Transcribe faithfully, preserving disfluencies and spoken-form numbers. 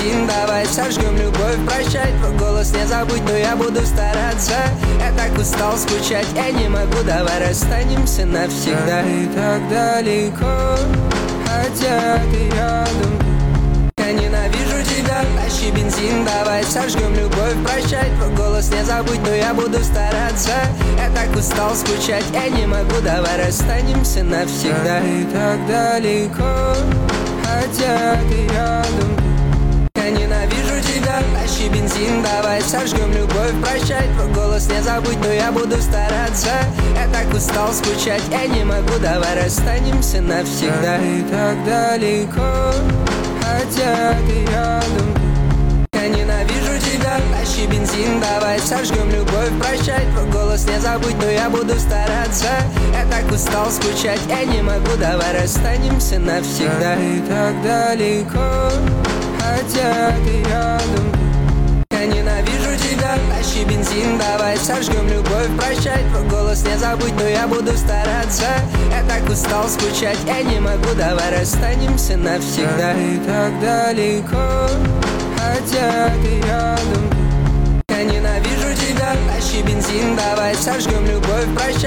бензин, давай сожгем любовь, прощай. Твой голос не забудь, но я буду стараться. Я так устал скучать, я не могу, давай расстанемся навсегда. Ты так далеко, хотя ты рядом. Я ненавижу тебя, тащи бензин, давай сожгем любовь, прощай. Твой голос не забудь, но я буду стараться. Я так устал скучать, я не могу, давай расстанемся навсегда. Ты так далеко, хотя ты рядом. Я ненавижу тебя, тащи бензин, давай сожгем любовь, прощай. Твой голос не забудь, но я буду стараться. Я так устал скучать, я не могу, давай расстанемся навсегда. Ты так далеко, хотя ты рядом. Я ненавижу тебя, тащи бензин, давай сожгем любовь, прощай. Твой голос не забудь, но я буду стараться. Я так устал скучать, я не могу, давай расстанемся навсегда. Ты так далеко, хотя ты рядом. Я ненавижу тебя, тащи бензин, давай сожгем любовь, прощай. Твой голос не забудь, но я буду стараться. Я так устал скучать, я не могу, давай расстанемся навсегда. Ты так далеко, хотя ты рядом. Я ненавижу тебя, тащи бензин, давай сожгем любовь, прощай.